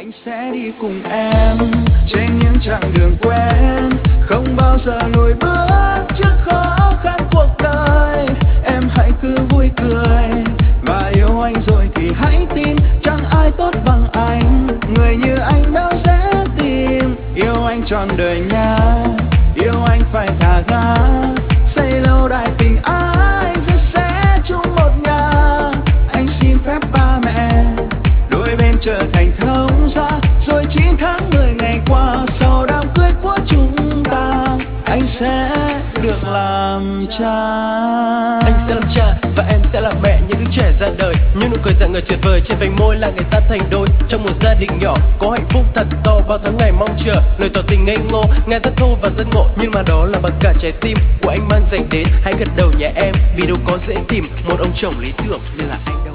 Anh sẽ đi cùng em trên những chặng đường quen, không bao giờ lùi bước trước khó khăn cuộc đời. Em hãy cứ vui cười và yêu anh rồi thì hãy tin chẳng ai tốt bằng anh. Người như anh đâu dễ tìm, yêu anh trọn đời nha, yêu anh phải thả ga, xây lâu đài tình ái rồi sẽ chung một nhà. Anh xin phép ba mẹ đôi bên trở thành thông gia, rồi 9 tháng 10 ngày qua sau đám cưới của chúng ta anh sẽ được làm cha. Anh sẽ làm cha và em sẽ là mẹ những đứa trẻ ra đời, như nụ cười rạng ngời tuyệt vời trên vành môi là ngày ta thành đôi. Trong một gia đình nhỏ có hạnh phúc thật to, bao tháng ngày mong chờ lời tỏ tình ngây ngô, nghe rất thô và rất ngộ, nhưng mà đó là bằng cả trái tim của anh mang dành đến. Hãy gật đầu nhé em, vì đâu có dễ tìm một ông chồng lý tưởng như là anh đâu.